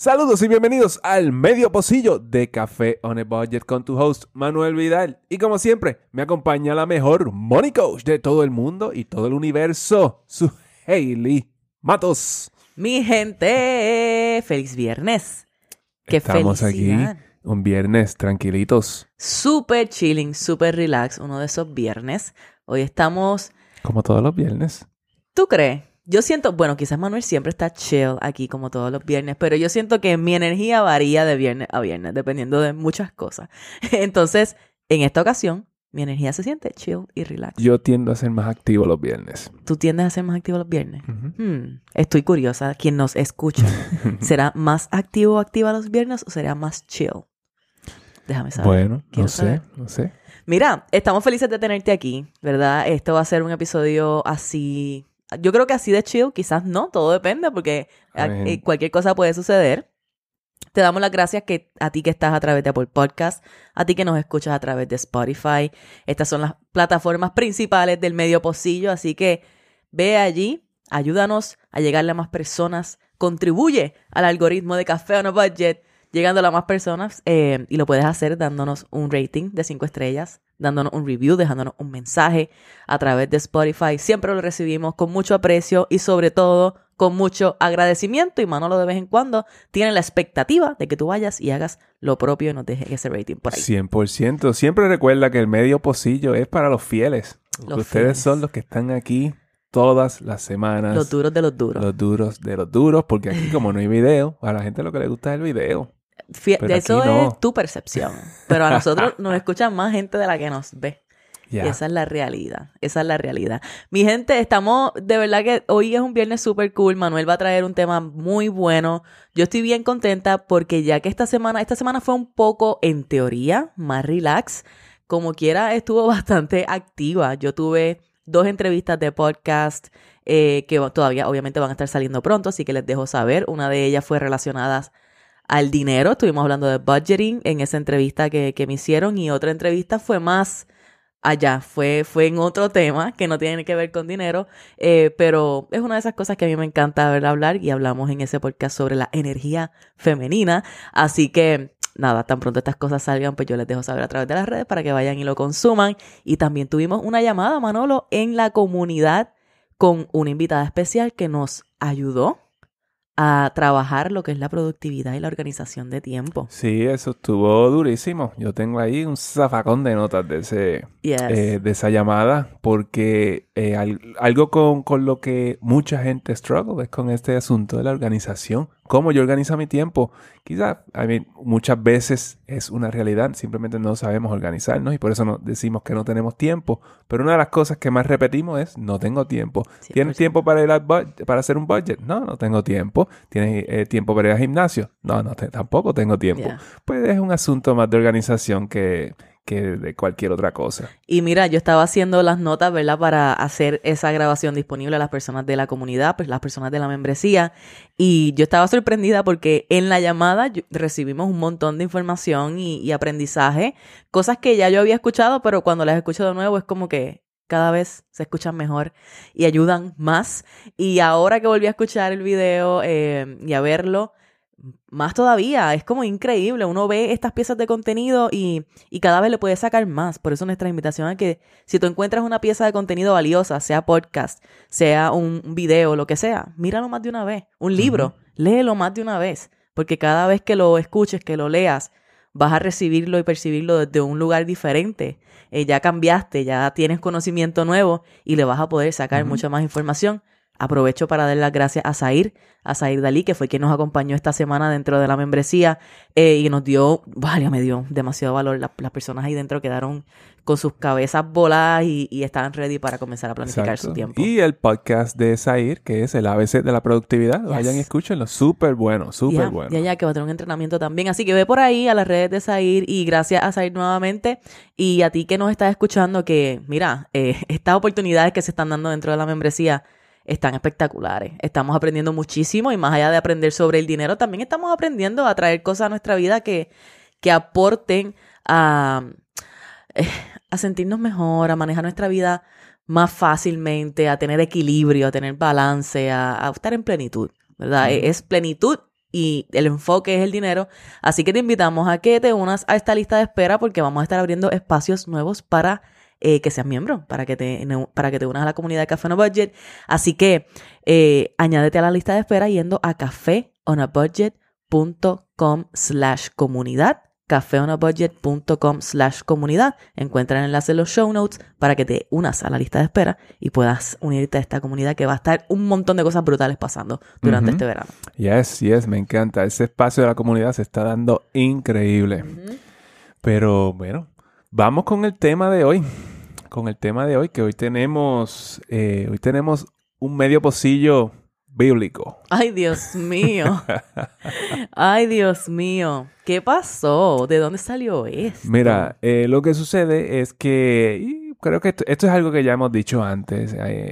Saludos y bienvenidos al medio pocillo de Café on a Budget con tu host Manuel Vidal. Y como siempre, me acompaña la mejor money coach de todo el mundo y todo el universo, su Hailey Matos. Mi gente, feliz viernes. ¡Qué Estamos felicidad! aquí un viernes tranquilitos. Súper chilling, súper relax, uno de esos viernes. Hoy estamos... Como todos los viernes. ¿Tú crees? Yo siento, bueno, quizás Manuel siempre está chill aquí como todos los viernes, pero yo siento que mi energía varía de viernes a viernes, dependiendo de muchas cosas. Entonces, en esta ocasión, mi energía se siente chill y relax. Yo tiendo a ser más activo los viernes. ¿Tú tiendes a ser más activo los viernes? Uh-huh. Estoy curiosa. Quien nos escucha, ¿será más activo o activa los viernes o será más chill? Déjame saber. Bueno, Quiero no saber. sé. Mira, estamos felices de tenerte aquí, ¿verdad? Esto va a ser un episodio así... Yo creo que así de chill, quizás no, todo depende porque cualquier cosa puede suceder. Te damos las gracias a ti que estás a través de Apple Podcast, a ti que nos escuchas a través de Spotify. Estas son las plataformas principales del medio pocillo, así que ve allí, ayúdanos a llegarle a más personas, contribuye al algoritmo de Café on a Budget, llegando a más personas, y lo puedes hacer dándonos un rating de 5 estrellas, dándonos un review, dejándonos un mensaje a través de Spotify. Siempre lo recibimos con mucho aprecio y sobre todo con mucho agradecimiento. Y Manolo de vez en cuando tiene la expectativa de que tú vayas y hagas lo propio y nos dejes ese rating por ahí. 100%. Siempre recuerda que el medio pocillo es para los fieles. Ustedes fieles son los que están aquí todas las semanas. Los duros de los duros. Los duros de los duros, porque aquí como no hay video, a la gente lo que le gusta es el video. De eso no. Es tu percepción. Pero a nosotros nos escuchan más gente de la que nos ve. Yeah. Y esa es la realidad. Esa es la realidad. Mi gente, estamos... De verdad que hoy es un viernes súper cool. Manuel va a traer un tema muy bueno. Yo estoy bien contenta porque ya que esta semana fue un poco, en teoría, más relax. Como quiera, estuvo bastante activa. Yo tuve 2 entrevistas de podcast que todavía obviamente van a estar saliendo pronto, así que les dejo saber. Una de ellas fue relacionada al dinero. Estuvimos hablando de budgeting en esa entrevista que me hicieron, y otra entrevista fue más allá, fue en otro tema que no tiene que ver con dinero, pero es una de esas cosas que a mí me encanta ver hablar, y hablamos en ese podcast sobre la energía femenina. Así que nada, tan pronto estas cosas salgan, pues yo les dejo saber a través de las redes para que vayan y lo consuman. Y también tuvimos una llamada, Manolo, en la comunidad con una invitada especial que nos ayudó a trabajar lo que es la productividad y la organización de tiempo. Sí, eso estuvo durísimo. Yo tengo ahí un zafacón de notas de esa llamada, porque algo con lo que mucha gente struggle es con este asunto de la organización. Cómo yo organizo mi tiempo. Quizás, muchas veces es una realidad, simplemente no sabemos organizarnos y por eso decimos que no tenemos tiempo. Pero una de las cosas que más repetimos es: no tengo tiempo. 100%. ¿Tienes tiempo para hacer un budget? No tengo tiempo. ¿Tienes tiempo para ir al gimnasio? Tampoco tengo tiempo. Yeah. Pues es un asunto más de organización que de cualquier otra cosa. Y mira, yo estaba haciendo las notas, ¿verdad?, para hacer esa grabación disponible a las personas de la comunidad, pues las personas de la membresía, y yo estaba sorprendida porque en la llamada recibimos un montón de información y aprendizaje, cosas que ya yo había escuchado, pero cuando las escucho de nuevo es como que cada vez se escuchan mejor y ayudan más. Y ahora que volví a escuchar el video y a verlo, más todavía, es como increíble. Uno ve estas piezas de contenido y cada vez le puede sacar más. Por eso nuestra invitación es que si tú encuentras una pieza de contenido valiosa, sea podcast, sea un video, lo que sea, míralo más de una vez. Un libro, léelo más de una vez. Porque cada vez que lo escuches, que lo leas, vas a recibirlo y percibirlo desde un lugar diferente. Ya cambiaste, ya tienes conocimiento nuevo y le vas a poder sacar mucha más información. Aprovecho para dar las gracias a Zair Dalí, que fue quien nos acompañó esta semana dentro de la membresía y nos dio, me dio demasiado valor. Las personas ahí dentro quedaron con sus cabezas voladas y estaban ready para comenzar a planificar su tiempo. Y el podcast de Zair, que es el ABC de la productividad, vayan y escúchenlo, súper bueno, súper bueno. Ya, que va a tener un entrenamiento también. Así que ve por ahí a las redes de Zair, y gracias a Zair nuevamente, y a ti que nos estás escuchando, que mira, estas oportunidades que se están dando dentro de la membresía están espectaculares. Estamos aprendiendo muchísimo, y más allá de aprender sobre el dinero, también estamos aprendiendo a traer cosas a nuestra vida que aporten a sentirnos mejor, a manejar nuestra vida más fácilmente, a tener equilibrio, a tener balance, a estar en plenitud, ¿verdad? Es plenitud y el enfoque es el dinero. Así que te invitamos a que te unas a esta lista de espera porque vamos a estar abriendo espacios nuevos para que seas miembro, para que te unas a la comunidad de Café on a Budget. Así que añádete a la lista de espera yendo a cafeonabudget.com/comunidad. cafeonabudget.com/comunidad. Encuentra el enlace en los show notes para que te unas a la lista de espera y puedas unirte a esta comunidad que va a estar un montón de cosas brutales pasando durante este verano. Yes, me encanta. Ese espacio de la comunidad se está dando increíble. Pero bueno, vamos con el tema de hoy. Que hoy tenemos un medio pocillo bíblico. Ay, Dios mío. Ay, Dios mío. ¿Qué pasó? ¿De dónde salió esto? Mira, lo que sucede es que, y creo que esto es algo que ya hemos dicho antes,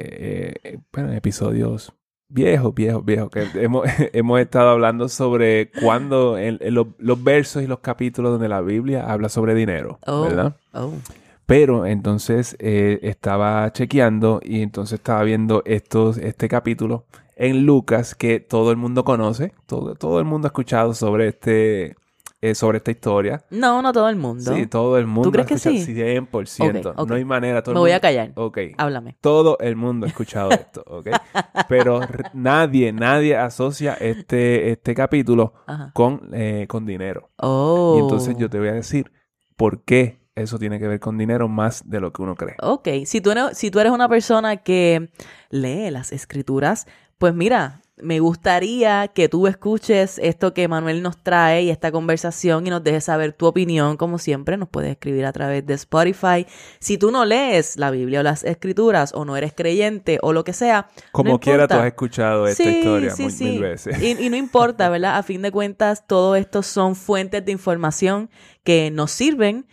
en episodios viejos, que hemos estado hablando sobre cuando los versos y los capítulos donde la Biblia habla sobre dinero, ¿verdad? Pero entonces estaba chequeando y entonces estaba viendo este capítulo en Lucas que todo el mundo conoce, todo el mundo ha escuchado sobre esta historia. No todo el mundo. Sí, todo el mundo. ¿Tú crees que sí? 100%. Okay. No hay manera. Me voy a callar. Ok. Háblame. Todo el mundo ha escuchado esto, ¿ok? Pero nadie asocia este capítulo con dinero. Oh. Y entonces yo te voy a decir por qué eso tiene que ver con dinero más de lo que uno cree. Ok. Si tú eres una persona que lee las escrituras, pues mira, me gustaría que tú escuches esto que Manuel nos trae y esta conversación y nos dejes saber tu opinión. Como siempre, nos puedes escribir a través de Spotify. Si tú no lees la Biblia o las escrituras o no eres creyente o lo que sea, como quiera tú has escuchado esta historia mil veces. Y no importa, ¿verdad? A fin de cuentas, todo esto son fuentes de información que nos sirven.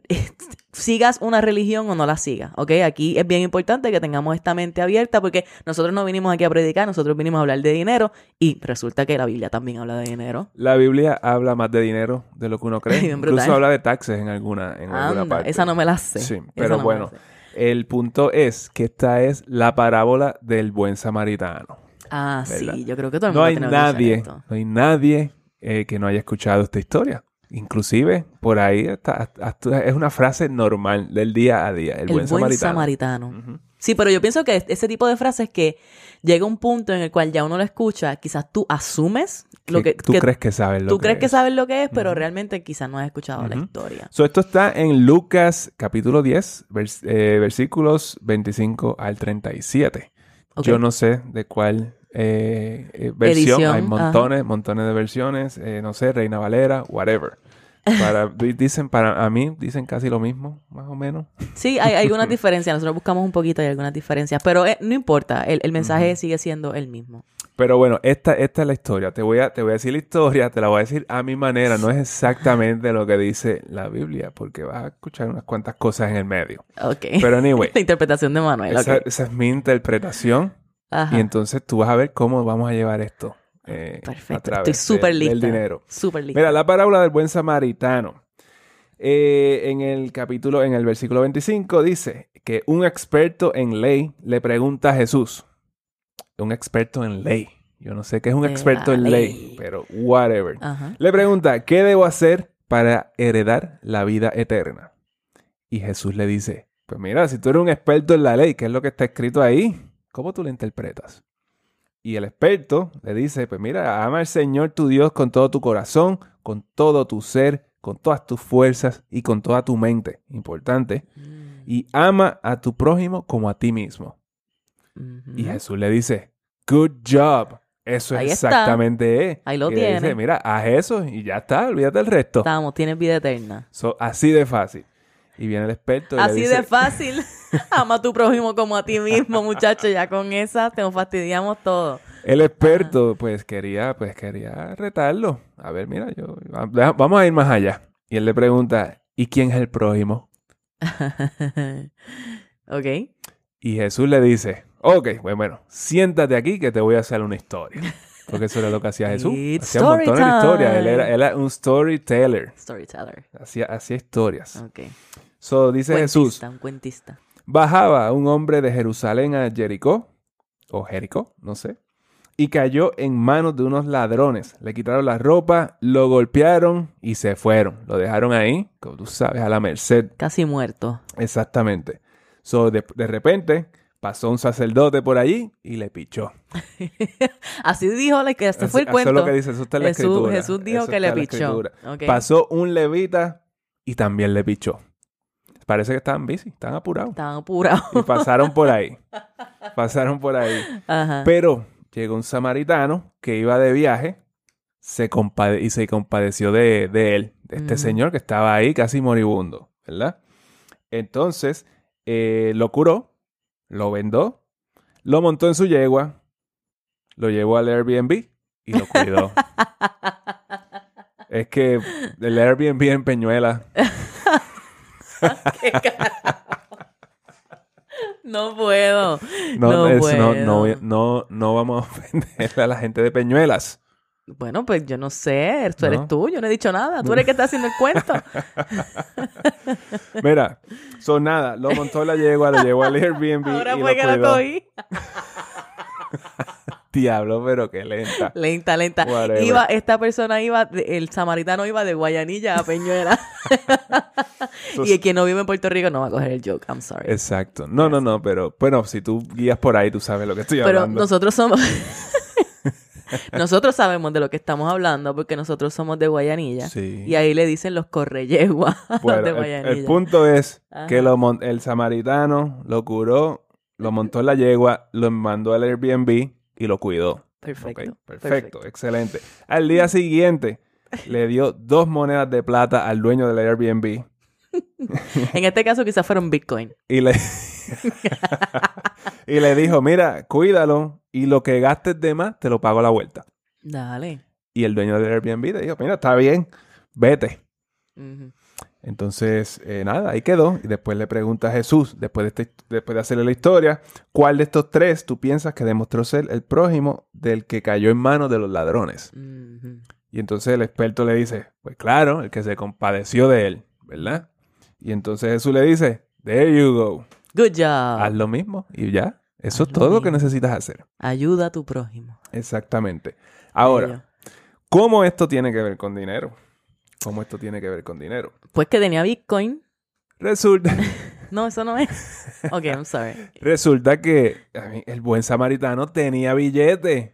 Sigas una religión o no la sigas, ¿ok? Aquí es bien importante que tengamos esta mente abierta porque nosotros no vinimos aquí a predicar, nosotros vinimos a hablar de dinero y resulta que la Biblia también habla de dinero. La Biblia habla más de dinero de lo que uno cree. Incluso habla de taxes en alguna parte. Esa no me la sé. Sí, pero bueno, el punto es que esta es la parábola del buen samaritano. Ah, ¿verdad? Sí, yo creo que todo el mundo tiene que escuchar esto. No hay nadie que no haya escuchado esta historia. Inclusive, por ahí es una frase normal del día a día. El buen samaritano. Sí, pero yo pienso que ese tipo de frases que llega un punto en el cual ya uno lo escucha, quizás tú asumes lo que... Tú crees que sabes lo que es. Tú crees que sabes lo que es, pero realmente quizás no has escuchado la historia. Esto está en Lucas capítulo 10, versículos 25 al 37. Okay. Yo no sé de cuál... versión, hay montones de versiones, no sé, Reina Valera, whatever. Dicen casi lo mismo, más o menos. Sí, hay algunas diferencias, nosotros buscamos un poquito, hay algunas diferencias, pero no importa, el mensaje sigue siendo el mismo. Pero bueno, esta es la historia, te voy a decir la historia, te la voy a decir a mi manera, no es exactamente lo que dice la Biblia, porque vas a escuchar unas cuantas cosas en el medio. Ok. Pero anyway. La interpretación de Manuel. Esa es mi interpretación. Ajá. Y entonces tú vas a ver cómo vamos a llevar esto perfecto. a través Estoy súper lista. del dinero. Súper lista. Mira, la parábola del buen samaritano. En el versículo 25 dice que un experto en ley le pregunta a Jesús. Un experto en ley. Yo no sé qué es un experto en ley, pero whatever. Ajá. Le pregunta, ¿qué debo hacer para heredar la vida eterna? Y Jesús le dice, pues mira, si tú eres un experto en la ley, ¿qué es lo que está escrito ahí? ¿Cómo tú lo interpretas? Y el experto le dice, pues mira, ama al Señor tu Dios con todo tu corazón, con todo tu ser, con todas tus fuerzas y con toda tu mente. Importante. Y ama a tu prójimo como a ti mismo. Y Jesús le dice, good job. Eso ahí es exactamente. Ahí lo tienes. Dice, mira, haz eso y ya está, olvídate del resto. Tienes vida eterna. Así de fácil. Y viene el experto y así le dice, de fácil. Ama a tu prójimo como a ti mismo, muchacho. Ya con esa te fastidiamos todo. El experto, pues quería retarlo. A ver, mira, vamos a ir más allá. Y él le pregunta, ¿y quién es el prójimo? Ok. Y Jesús le dice, ok, bueno, siéntate aquí que te voy a hacer una historia. Porque eso era lo que hacía Jesús. Hacía un montón de historias. Él era un storyteller. Hacía historias. Ok. Dice Jesús, un cuentista. Bajaba un hombre de Jerusalén a Jericó, o Jericó, no sé, y cayó en manos de unos ladrones. Le quitaron la ropa, lo golpearon y se fueron. Lo dejaron ahí, como tú sabes, a la merced. Casi muerto. Exactamente. So, de repente pasó un sacerdote por allí y le pichó. Así dijo, que este fue el cuento. Eso es lo que dice, eso está en la escritura. Jesús dijo que le pichó. Okay. Pasó un levita y también le pichó. Parece que estaban busy, estaban apurados. Y pasaron por ahí. Ajá. Pero llegó un samaritano que iba de viaje y se compadeció de él, de este señor que estaba ahí casi moribundo, ¿verdad? Entonces, lo curó, lo vendó, lo montó en su yegua, lo llevó al Airbnb y lo cuidó. Es que el Airbnb en Peñuela... ¿Qué carajo? No puedo. No vamos a ofender a la gente de Peñuelas. Bueno, pues yo no sé. Esto eres tú. Yo no he dicho nada. Tú eres el que está haciendo el cuento. Mira, nada. Lo montó la yegua, lo llevó al Airbnb. Ahora y fue que lo cogí. Diablo, pero qué lenta. Lenta. El samaritano iba de Guayanilla a Peñuela. Y el que no vive en Puerto Rico no va a coger el joke. I'm sorry. Exacto. No, pero bueno, si tú guías por ahí, tú sabes lo que estoy hablando. Pero nosotros somos... Nosotros sabemos de lo que estamos hablando porque nosotros somos de Guayanilla. Sí. Y ahí le dicen los correyeguas de Guayanilla. El punto es que el samaritano lo curó, lo montó en la yegua, lo mandó al Airbnb y lo cuidó. Perfecto. Excelente. Al día siguiente le dio 2 monedas de plata al dueño del Airbnb. En este caso quizás fueron Bitcoin. Y le dijo, mira, cuídalo y lo que gastes de más te lo pago a la vuelta. Dale. Y el dueño del Airbnb le dijo, mira, está bien, vete. Uh-huh. Entonces, nada, ahí quedó. Y después le pregunta a Jesús, después de hacerle la historia, ¿cuál de estos 3 tú piensas que demostró ser el prójimo del que cayó en manos de los ladrones? Uh-huh. Y entonces el experto le dice, pues claro, el que se compadeció de él, ¿verdad? Y entonces Jesús le dice, there you go. Good job. Haz lo mismo y ya. Eso es todo lo que necesitas hacer. Ayuda a tu prójimo. Exactamente. Ahora, ¿cómo esto tiene que ver con dinero? Pues que tenía Bitcoin. Resulta... No, eso no es. Ok, I'm sorry. Resulta que el buen samaritano tenía billete.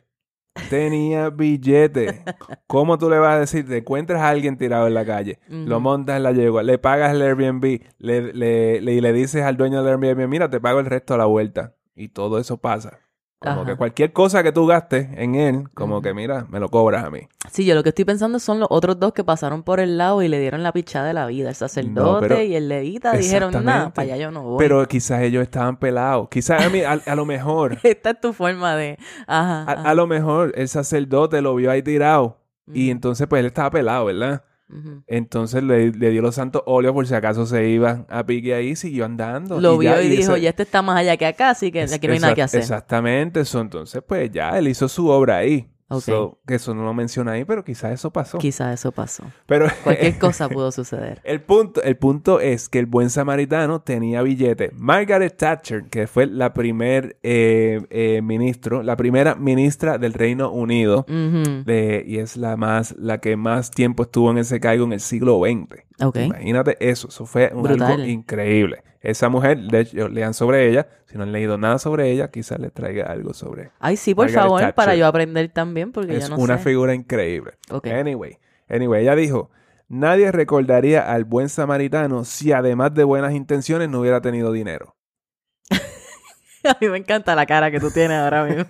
¿Cómo tú le vas a decir? Te encuentras a alguien tirado en la calle, lo montas en la yegua, le pagas el Airbnb, le dices al dueño del Airbnb, mira, te pago el resto a la vuelta. Y todo eso pasa. Como que cualquier cosa que tú gastes en él, como que mira, me lo cobras a mí. Sí, yo lo que estoy pensando son los otros 2 que pasaron por el lado y le dieron la pichada de la vida. El sacerdote y el levita dijeron, nada, para allá yo no voy. Pero quizás ellos estaban pelados. Quizás a lo mejor... Esta es tu forma de... A lo mejor el sacerdote lo vio ahí tirado. Y entonces pues él estaba pelado, ¿verdad? Uh-huh. Entonces le dio los santos óleos por si acaso se iba a pique ahí y siguió andando. Lo vio y dijo, ya este está más allá que acá, así que aquí no hay nada que hacer. Exactamente. Entonces pues ya él hizo su obra ahí. Okay. Que eso no lo menciona ahí, pero quizás eso pasó. Pero cualquier cosa pudo suceder. El punto es que el buen samaritano tenía billete. Margaret Thatcher, que fue la primera ministra del Reino Unido, y es la que más tiempo estuvo en ese cargo en el siglo XX. Okay. Imagínate eso fue algo increíble. Esa mujer, de hecho, lean sobre ella. Si no han leído nada sobre ella, quizás les traiga algo sobre... Ay, sí, por favor, Thatcher. Para yo aprender también, porque yo no sé. Es una figura increíble. Okay. Anyway, ella dijo, nadie recordaría al buen samaritano si además de buenas intenciones no hubiera tenido dinero. A mí me encanta la cara que tú tienes ahora mismo.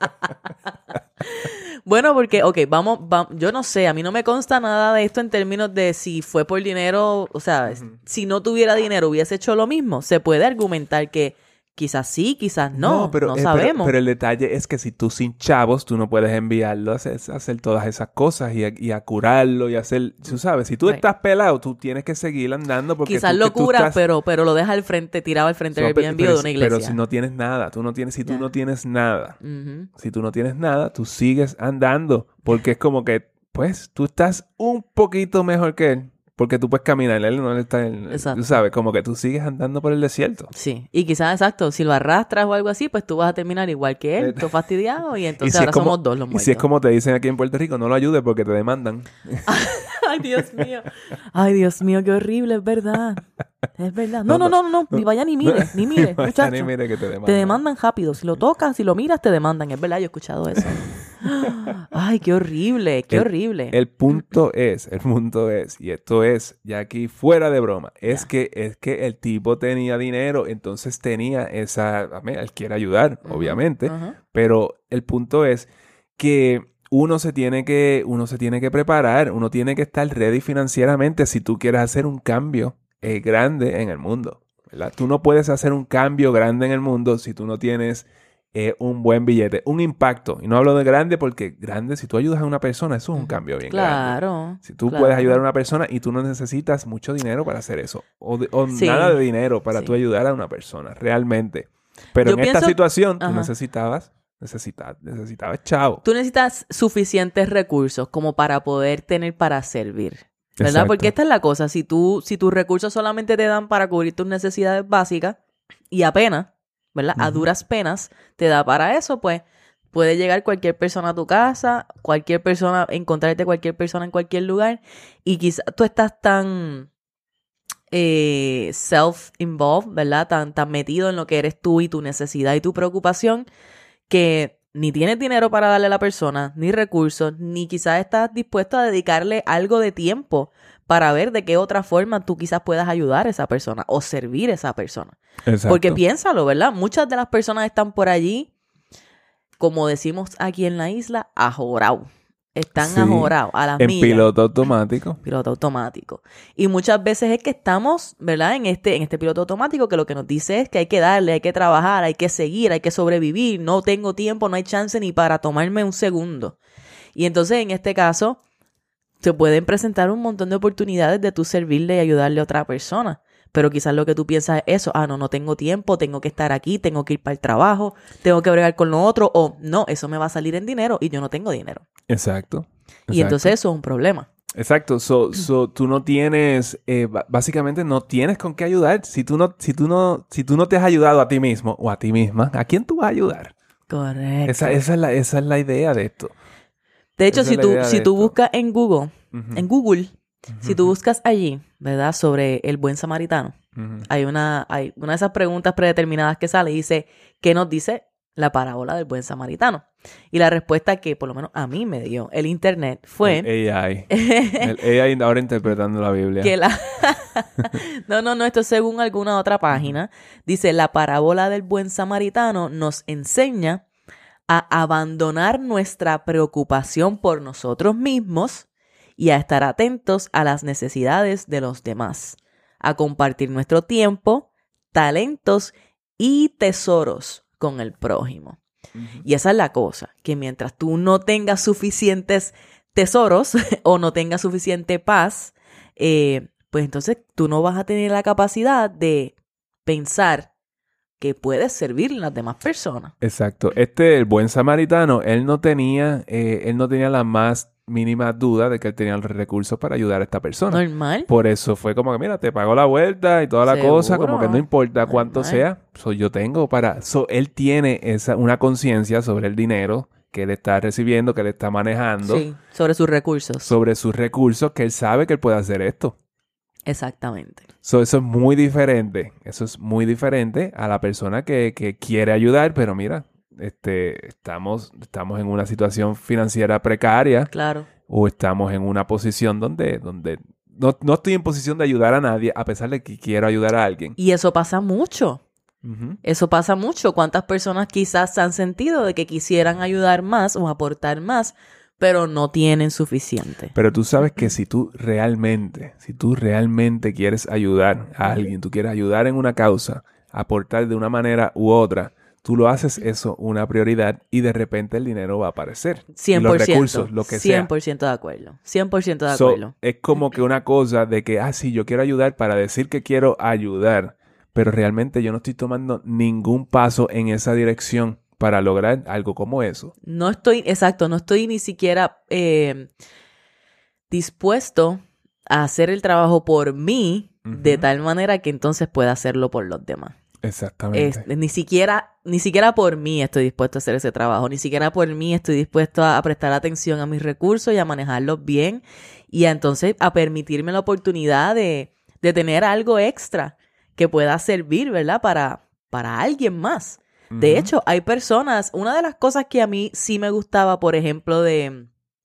Bueno, porque, vamos, yo no sé, a mí no me consta nada de esto en términos de si fue por dinero, o sea, si no tuviera dinero hubiese hecho lo mismo. Se puede argumentar que quizás sí, quizás no, no sabemos. Pero el detalle es que si tú sin chavos, tú no puedes enviarlo a hacer todas esas cosas y a curarlo y hacer, tú sabes, si tú estás pelado, tú tienes que seguir andando porque quizás lo curas, pero lo dejas al frente, tirado al frente del Airbnb o de una iglesia. Pero si no tienes nada, tú no tienes nada, tú sigues andando porque es como que, pues, tú estás un poquito mejor que él. Porque tú puedes caminar, él no está tú sabes, como que tú sigues andando por el desierto. Sí, y quizás, exacto, si lo arrastras o algo así, pues tú vas a terminar igual que él, todo fastidiado, y entonces ahora somos dos los muertos. Y si es como te dicen aquí en Puerto Rico, no lo ayudes porque te demandan. Ay, Dios mío. Ay, Dios mío, qué horrible, es verdad. Es verdad. No, ni vaya ni mire, muchacho. Ni mire que te demandan. Te demandan rápido. Si lo tocas, si lo miras, te demandan. Es verdad, yo he escuchado eso. Ay, qué horrible, horrible. El punto es, y esto es ya aquí fuera de broma, es que el tipo tenía dinero, entonces tenía él quiere ayudar, obviamente, pero el punto es que uno se tiene que preparar, uno tiene que estar ready financieramente si tú quieres hacer un cambio grande en el mundo, ¿verdad? Tú no puedes hacer un cambio grande en el mundo si tú no tienes un buen billete, un impacto. Y no hablo de grande porque grande, si tú ayudas a una persona, eso es un cambio bien grande. Si tú puedes ayudar a una persona y tú no necesitas mucho dinero para hacer eso, o nada de dinero para tú ayudar a una persona, realmente. Pero en esta situación tú necesitabas chavo. Tú necesitas suficientes recursos como para poder tener para servir. ¿Verdad? Exacto. Porque esta es la cosa. Si tus recursos solamente te dan para cubrir tus necesidades básicas y apenas, ¿verdad? A duras penas te da para eso, pues puede llegar cualquier persona a tu casa, encontrarte cualquier persona en cualquier lugar y quizás tú estás tan self-involved, ¿verdad? Tan metido en lo que eres tú y tu necesidad y tu preocupación que ni tienes dinero para darle a la persona, ni recursos, ni quizás estás dispuesto a dedicarle algo de tiempo para ver de qué otra forma tú quizás puedas ayudar a esa persona o servir a esa persona. Exacto. Porque piénsalo, ¿verdad? Muchas de las personas están por allí, como decimos aquí en la isla, ajorados. Están ajorados a las millas. En piloto automático. Piloto automático. Y muchas veces es que estamos, ¿verdad? En este piloto automático que lo que nos dice es que hay que darle, hay que trabajar, hay que seguir, hay que sobrevivir. No tengo tiempo, no hay chance ni para tomarme un segundo. Y entonces en este caso se pueden presentar un montón de oportunidades de tú servirle y ayudarle a otra persona. Pero quizás lo que tú piensas es eso. No tengo tiempo, tengo que estar aquí, tengo que ir para el trabajo, tengo que bregar con lo otro. O no, eso me va a salir en dinero y yo no tengo dinero. Exacto. Y entonces eso es un problema. Exacto. Tú no tienes, básicamente no tienes con qué ayudar. Si tú no te has ayudado a ti mismo o a ti misma, ¿a quién tú vas a ayudar? Correcto. Esa es la idea de esto. De hecho, si tú buscas en Google, si tú buscas allí, ¿verdad? Sobre el buen samaritano, hay una de esas preguntas predeterminadas que sale y dice, ¿qué nos dice la parábola del buen samaritano? Y la respuesta que por lo menos a mí me dio el internet fue... El AI. El AI ahora interpretando la Biblia. No, esto según alguna otra página. Dice, la parábola del buen samaritano nos enseña a abandonar nuestra preocupación por nosotros mismos y a estar atentos a las necesidades de los demás, a compartir nuestro tiempo, talentos y tesoros con el prójimo. Y esa es la cosa, que mientras tú no tengas suficientes tesoros o no tengas suficiente paz, pues entonces tú no vas a tener la capacidad de pensar que puedes servir a las demás personas. Exacto. El buen samaritano, él no tenía la más mínima duda de que él tenía los recursos para ayudar a esta persona. Normal. Por eso fue como que, mira, te pago la vuelta y toda la cosa, como que no importa cuánto sea, yo tengo para... él tiene una conciencia sobre el dinero que él está recibiendo, que él está manejando. Sí, sobre sus recursos. Sobre sus recursos, que él sabe que él puede hacer esto. Exactamente. Eso es muy diferente. Eso es muy diferente a la persona que quiere ayudar, pero mira, estamos en una situación financiera precaria. Claro. O estamos en una posición donde no estoy en posición de ayudar a nadie, a pesar de que quiero ayudar a alguien. Y eso pasa mucho. Eso pasa mucho. ¿Cuántas personas quizás han sentido de que quisieran ayudar más o aportar más, pero no tienen suficiente? Pero tú sabes que si tú realmente quieres ayudar a alguien, tú quieres ayudar en una causa, aportar de una manera u otra, tú lo haces eso una prioridad y de repente el dinero va a aparecer. 100%. Y los recursos, lo que sea. 100% de acuerdo. 100% de acuerdo. Es como que una cosa de que, sí, yo quiero ayudar para decir que quiero ayudar, pero realmente yo no estoy tomando ningún paso en esa dirección para lograr algo como eso. No estoy ni siquiera dispuesto hacer el trabajo por mí de tal manera que entonces pueda hacerlo por los demás. Exactamente. Ni siquiera por mí estoy dispuesto a hacer ese trabajo. Ni siquiera por mí estoy dispuesto a prestar atención a mis recursos y a manejarlos bien. Y entonces a permitirme la oportunidad de tener algo extra que pueda servir, ¿verdad? Para alguien más. De hecho, hay personas... Una de las cosas que a mí sí me gustaba, por ejemplo, de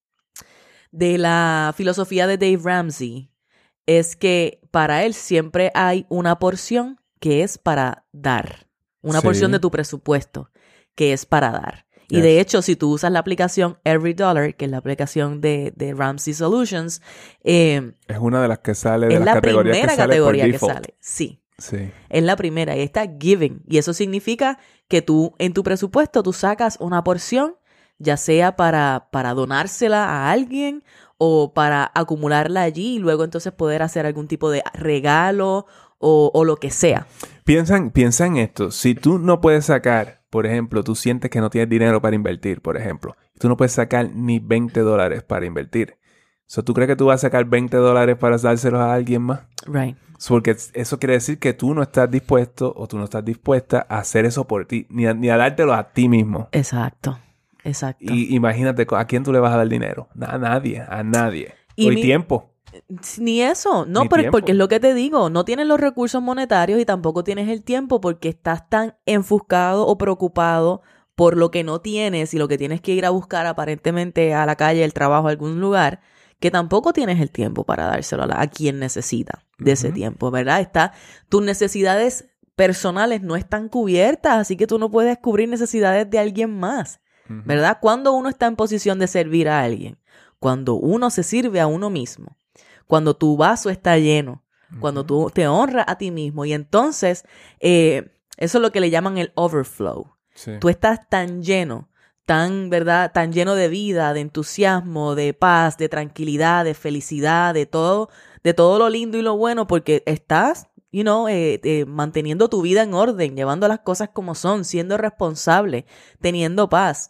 la filosofía de Dave Ramsey, es que para él siempre hay una porción que es para dar. Una porción de tu presupuesto que es para dar. Y de hecho, si tú usas la aplicación Every Dollar, que es la aplicación de Ramsey Solutions... es una de las que sale de las categorías que sale por default. Es la primera categoría que sale, sí. Es la primera y está giving. Y eso significa que tú, en tu presupuesto, tú sacas una porción, ya sea para donársela a alguien o para acumularla allí y luego entonces poder hacer algún tipo de regalo o lo que sea. Piensa en esto. Si tú no puedes sacar, por ejemplo, tú sientes que no tienes dinero para invertir, por ejemplo. Tú no puedes sacar ni $20 para invertir. ¿Tú crees que tú vas a sacar $20 para dárselos a alguien más? Right. Porque eso quiere decir que tú no estás dispuesto o tú no estás dispuesta a hacer eso por ti, ni a dártelo a ti mismo. Exacto. Y imagínate, ¿a quién tú le vas a dar dinero? A nadie. Y tiempo. Ni eso. No, pero porque es lo que te digo. No tienes los recursos monetarios y tampoco tienes el tiempo porque estás tan enfuscado o preocupado por lo que no tienes y lo que tienes que ir a buscar aparentemente a la calle, el trabajo, a algún lugar, que tampoco tienes el tiempo para dárselo a quien necesita de ese tiempo, ¿verdad? Tus necesidades personales no están cubiertas, así que tú no puedes cubrir necesidades de alguien más, ¿verdad? Cuando uno está en posición de servir a alguien, cuando uno se sirve a uno mismo, cuando tu vaso está lleno, cuando tú te honras a ti mismo y entonces eso es lo que le llaman el overflow. Sí. Tú estás tan lleno, ¿verdad? Tan lleno de vida, de entusiasmo, de paz, de tranquilidad, de felicidad, de todo lo lindo y lo bueno, porque estás, manteniendo tu vida en orden, llevando las cosas como son, siendo responsable, teniendo paz,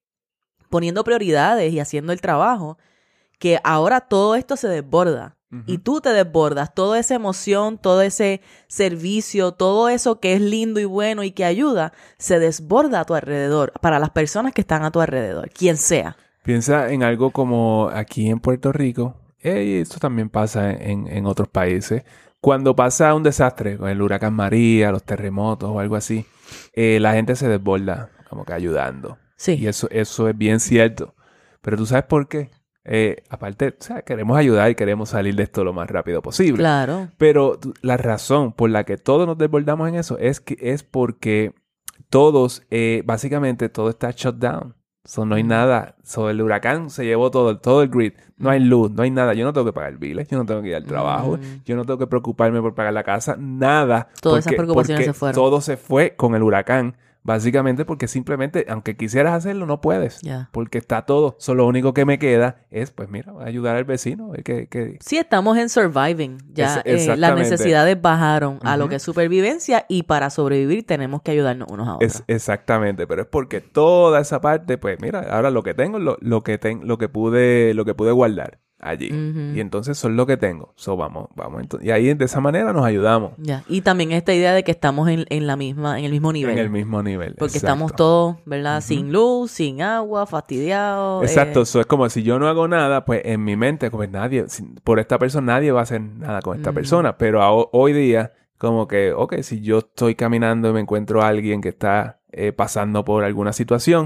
poniendo prioridades y haciendo el trabajo, que ahora todo esto se desborda. Y tú te desbordas, toda esa emoción, todo ese servicio, todo eso que es lindo y bueno y que ayuda, se desborda a tu alrededor, para las personas que están a tu alrededor, quien sea. Piensa en algo como aquí en Puerto Rico, y esto también pasa en otros países. Cuando pasa un desastre, con el huracán María, los terremotos o algo así, la gente se desborda, como que ayudando. Sí. Y eso es bien cierto. Pero ¿tú sabes por qué? Aparte, o sea, queremos ayudar y queremos salir de esto lo más rápido posible. Claro. Pero la razón por la que todos nos desbordamos en eso es porque todos, básicamente, todo está shut down. No hay nada. El huracán se llevó todo el grid. No hay luz, no hay nada. Yo no tengo que pagar biles, yo no tengo que ir al trabajo, yo no tengo que preocuparme por pagar la casa, nada. Todas esas preocupaciones se fueron. Todo se fue con el huracán. Básicamente porque simplemente, aunque quisieras hacerlo, no puedes. Yeah. Porque está todo. Lo único que me queda es, pues mira, ayudar al vecino. Sí, estamos en surviving. Ya las necesidades bajaron a lo que es supervivencia y para sobrevivir tenemos que ayudarnos unos a otros. Exactamente. Pero es porque toda esa parte, pues mira, ahora lo que tengo, lo que pude guardar allí. Y entonces eso es lo que tengo. Vamos. Y ahí de esa manera nos ayudamos. Ya. Y también esta idea de que estamos en el mismo nivel. En el mismo nivel. Porque estamos todos, ¿verdad? Sin luz, sin agua, fastidiados. Exacto. Eso es como si yo no hago nada, pues en mi mente, pues por esta persona nadie va a hacer nada con esta persona. Pero hoy día, como que, ok, si yo estoy caminando y me encuentro a alguien que está pasando por alguna situación,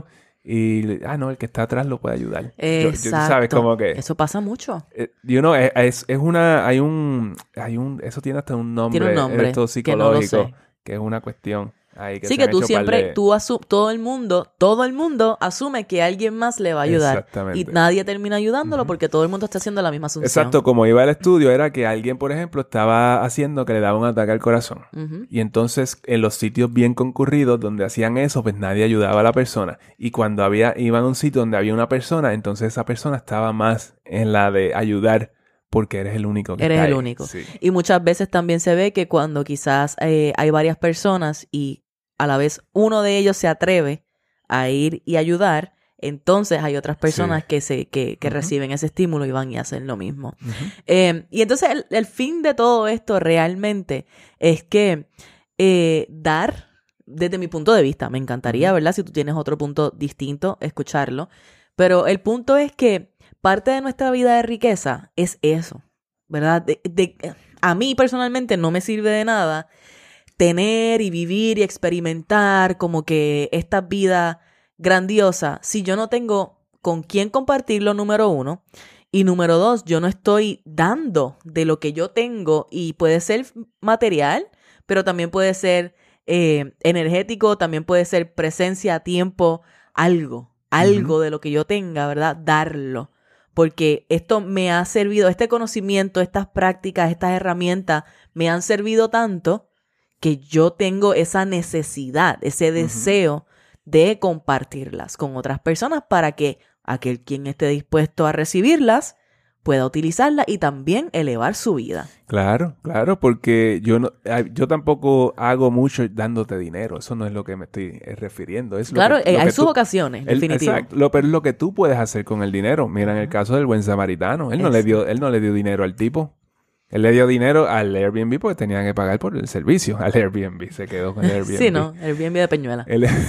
y, el que está atrás lo puede ayudar. Exacto. ¿Sabes? Como que... Eso pasa mucho. Eso tiene hasta un nombre. Tiene un nombre. Esto psicológico. Que es una cuestión ahí que sí, que tú siempre, todo el mundo asume que alguien más le va a ayudar. Exactamente. Y nadie termina ayudándolo porque todo el mundo está haciendo la misma asunción. Exacto. Como iba al estudio, era que alguien, por ejemplo, estaba haciendo que le daba un ataque al corazón. Y entonces, en los sitios bien concurridos donde hacían eso, pues nadie ayudaba a la persona. Y cuando iban a un sitio donde había una persona, entonces esa persona estaba más en la de ayudar porque eres el único que está ahí. Eres el único. Sí. Y muchas veces también se ve que cuando quizás hay varias personas y a la vez uno de ellos se atreve a ir y ayudar, entonces hay otras personas que reciben ese estímulo y van y hacen lo mismo. Y entonces el fin de todo esto realmente es que dar, desde mi punto de vista, me encantaría, ¿verdad? Si tú tienes otro punto distinto, escucharlo. Pero el punto es que parte de nuestra vida de riqueza es eso, ¿verdad? A mí personalmente no me sirve de nada tener y vivir y experimentar como que esta vida grandiosa si yo no tengo con quién compartirlo, número uno. Y número dos, yo no estoy dando de lo que yo tengo, y puede ser material, pero también puede ser energético, también puede ser presencia, tiempo, algo de lo que yo tenga, ¿verdad? Darlo. Porque esto me ha servido, este conocimiento, estas prácticas, estas herramientas me han servido tanto que yo tengo esa necesidad, ese deseo de compartirlas con otras personas para que aquel quien esté dispuesto a recibirlas pueda utilizarlas y también elevar su vida. Claro, porque yo tampoco hago mucho dándote dinero. Eso no es lo que me estoy refiriendo. Es claro, lo que hay sus ocasiones, definitivo. Exacto, pero es lo que tú puedes hacer con el dinero. Mira, en el caso del buen samaritano, él no le dio dinero al tipo. Él le dio dinero al Airbnb porque tenía que pagar por el servicio. Al Airbnb, se quedó con el Airbnb. Sí, no, Airbnb de Peñuela.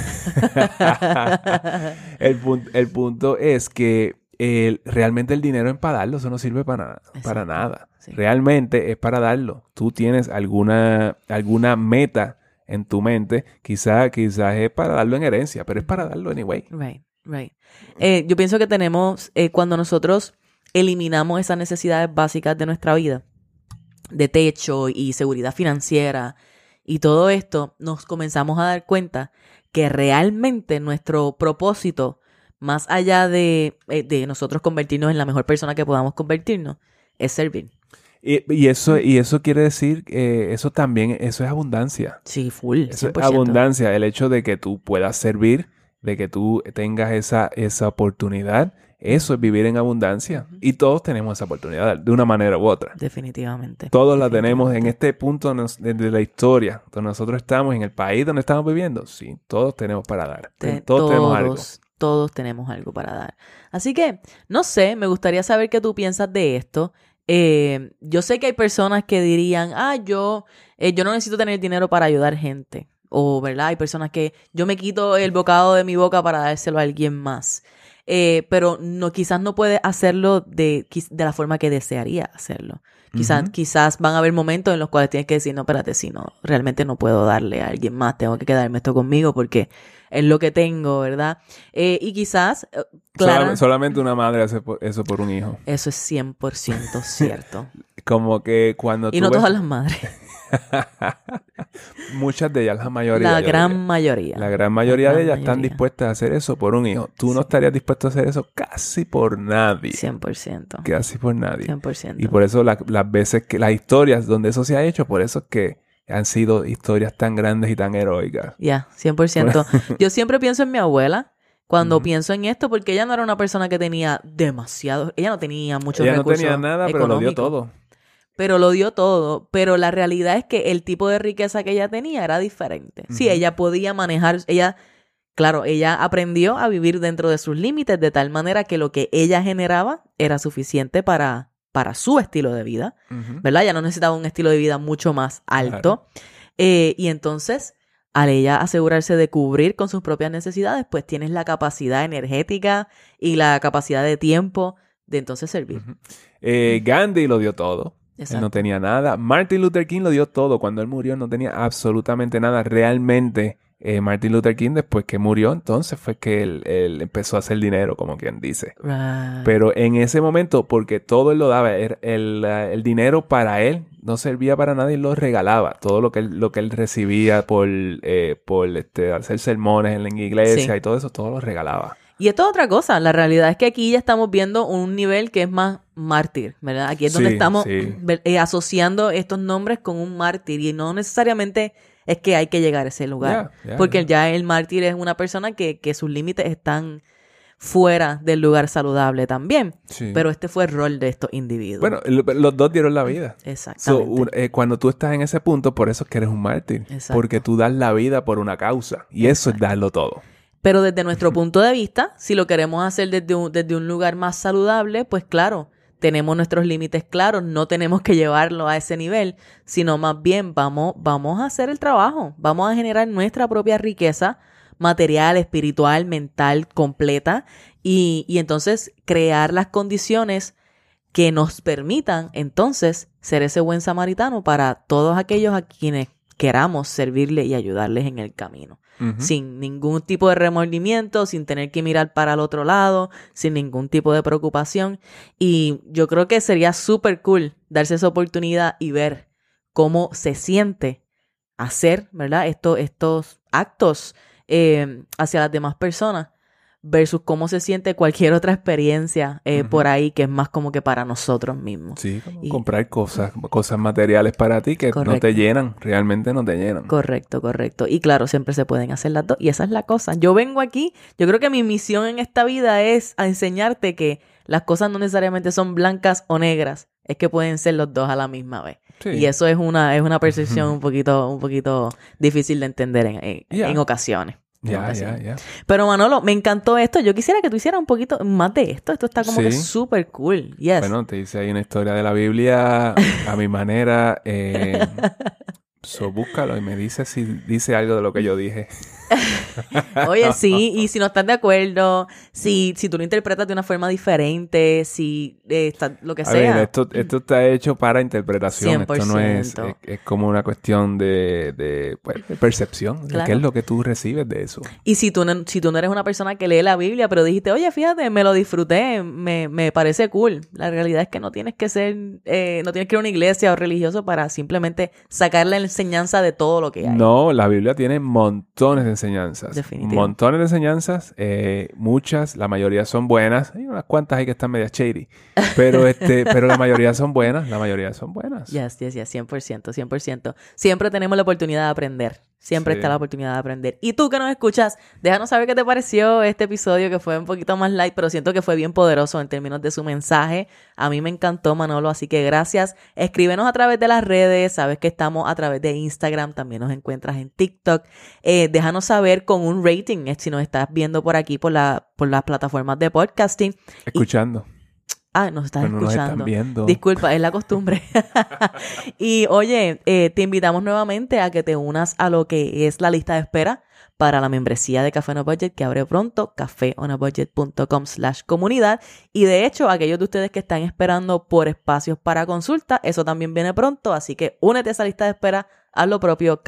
El punto es que realmente el dinero es para darlo, eso no sirve para nada. Sí. Realmente es para darlo. Tú tienes alguna meta en tu mente, quizás es para darlo en herencia, pero es para darlo anyway. Right. Yo pienso que tenemos, cuando nosotros eliminamos esas necesidades básicas de nuestra vida, de techo y seguridad financiera y todo esto, nos comenzamos a dar cuenta que realmente nuestro propósito, más allá de nosotros convertirnos en la mejor persona que podamos convertirnos, es servir. Y eso quiere decir, eso es abundancia. Sí, full. 100%. Eso es abundancia, el hecho de que tú puedas servir, de que tú tengas esa oportunidad. Eso es vivir en abundancia. Y todos tenemos esa oportunidad de una manera u otra. Definitivamente. Todos la tenemos en este punto de la historia donde nosotros estamos, en el país donde estamos viviendo. Sí, todos tenemos para dar. Todos tenemos algo. Todos tenemos algo para dar. Así que, no sé, me gustaría saber qué tú piensas de esto. Yo sé que hay personas que dirían, yo no necesito tener dinero para ayudar gente. O, ¿verdad? Hay personas que yo me quito el bocado de mi boca para dárselo a alguien más. Pero quizás no puede hacerlo de la forma que desearía hacerlo. Quizás van a haber momentos en los cuales tienes que decir, no, espérate, si no, realmente no puedo darle a alguien más, tengo que quedarme esto conmigo porque es lo que tengo, ¿verdad? Y quizás, claro, solamente una madre hace eso por un hijo. Eso es 100% cierto. Como que cuando y no todas las madres. Muchas de ellas, la mayoría. La gran mayoría de ellas están dispuestas a hacer eso por un hijo. Tú no estarías dispuesto a hacer eso casi por nadie. 100%. Casi por nadie. 100%. Y por eso las veces que las historias donde eso se ha hecho, por eso es que han sido historias tan grandes y tan heroicas. 100%. Yo siempre pienso en mi abuela cuando pienso en esto, porque ella no era una persona que tenía demasiado, ella no tenía muchos recursos. Ella no tenía nada, pero lo dio todo. Pero la realidad es que el tipo de riqueza que ella tenía era diferente. Sí, ella podía manejar, ella aprendió a vivir dentro de sus límites de tal manera que lo que ella generaba era suficiente para su estilo de vida, ¿verdad? Ella no necesitaba un estilo de vida mucho más alto. Claro. Y entonces, al ella asegurarse de cubrir con sus propias necesidades, pues tienes la capacidad energética y la capacidad de tiempo de entonces servir. Gandhi lo dio todo. Exacto. Él no tenía nada. Martin Luther King lo dio todo. Cuando él murió no tenía absolutamente nada. Realmente, Martin Luther King, después que murió, entonces fue que él empezó a hacer dinero, como quien dice. Right. Pero en ese momento, porque todo él lo daba, el dinero para él no servía para nada y lo regalaba. Todo lo que él recibía por hacer sermones en la iglesia y todo eso, todo lo regalaba. Y esto es otra cosa. La realidad es que aquí ya estamos viendo un nivel que es más mártir, ¿verdad? Aquí es donde estamos asociando estos nombres con un mártir. Y no necesariamente es que hay que llegar a ese lugar. Porque ya el mártir es una persona que sus límites están fuera del lugar saludable también. Sí. Pero este fue el rol de estos individuos. Bueno, los dos dieron la vida. Exactamente. Cuando tú estás en ese punto, por eso es que eres un mártir. Exacto. Porque tú das la vida por una causa. Y eso es darlo todo. Pero desde nuestro punto de vista, si lo queremos hacer desde un lugar más saludable, pues claro, tenemos nuestros límites claros, no tenemos que llevarlo a ese nivel, sino más bien vamos a hacer el trabajo, vamos a generar nuestra propia riqueza material, espiritual, mental, completa, y entonces crear las condiciones que nos permitan entonces ser ese buen samaritano para todos aquellos a quienes queramos servirle y ayudarles en el camino. Sin ningún tipo de remordimiento, sin tener que mirar para el otro lado, sin ningún tipo de preocupación. Y yo creo que sería súper cool darse esa oportunidad y ver cómo se siente hacer, ¿verdad? Estos actos hacia las demás personas versus cómo se siente cualquier otra experiencia por ahí que es más como que para nosotros mismos. Sí, como comprar cosas materiales para ti que no te llenan, realmente no te llenan. Correcto. Y claro, siempre se pueden hacer las dos y esa es la cosa. Yo vengo aquí, yo creo que mi misión en esta vida es a enseñarte que las cosas no necesariamente son blancas o negras, es que pueden ser los dos a la misma vez. Sí. Y eso es una percepción un poquito difícil de entender en ocasiones. Ya. Pero Manolo, me encantó esto. Yo quisiera que tú hicieras un poquito más de esto. Esto está como que súper cool. Yes. Bueno, te hice ahí una historia de la Biblia a mi manera. Búscalo y me dice si dice algo de lo que yo dije. Oye, sí, y si no estás de acuerdo, si tú lo interpretas de una forma diferente, si lo que sea. A ver, esto está hecho para interpretación. 100%. Esto no es como una cuestión de percepción. Claro. ¿Qué es lo que tú recibes de eso? Y si tú no eres una persona que lee la Biblia, pero dijiste, oye, fíjate, me lo disfruté, me parece cool. La realidad es que no tienes que ir a una iglesia o religioso para simplemente sacar la enseñanza de todo lo que hay. No, la Biblia tiene montones de enseñanzas. Montones de enseñanzas. Muchas, la mayoría son buenas. Hay unas cuantas ahí que están medias shady. Pero la mayoría son buenas. Yes, 100%. Siempre tenemos la oportunidad de aprender. Siempre está la oportunidad de aprender. Y tú que nos escuchas, déjanos saber qué te pareció este episodio, que fue un poquito más light, pero siento que fue bien poderoso en términos de su mensaje. A mí me encantó, Manolo, así que gracias. Escríbenos a través de las redes. Sabes que estamos a través de Instagram. También nos encuentras en TikTok. Déjanos saber con un rating si nos estás viendo por aquí, por las plataformas de podcasting. Escuchando. Nos estás escuchando. Nos están viendo. Disculpa, es la costumbre. Y oye, te invitamos nuevamente a que te unas a lo que es la lista de espera para la membresía de Café on a Budget que abre pronto, cafeonabudget.com/comunidad. Y de hecho, aquellos de ustedes que están esperando por espacios para consulta, eso también viene pronto. Así que únete a esa lista de espera, haz lo propio,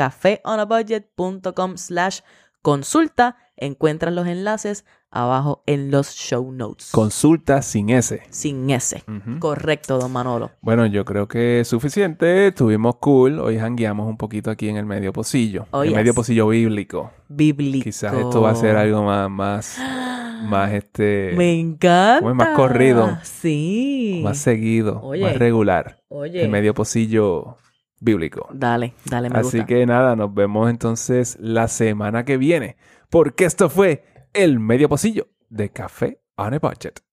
cafeonabudget.com/consulta. Encuentras los enlaces abajo en los show notes. Consulta sin S. Sin S. Correcto, don Manolo. Bueno, yo creo que es suficiente. Estuvimos cool. Hoy jangueamos un poquito aquí en el medio pocillo. El medio pocillo bíblico. Quizás esto va a ser algo más Me encanta. Más corrido. Sí. Más seguido. Más regular. El medio pocillo bíblico. Dale, me gusta. Así que nada, nos vemos entonces la semana que viene. Porque esto fue el medio pocillo de Café on a Budget.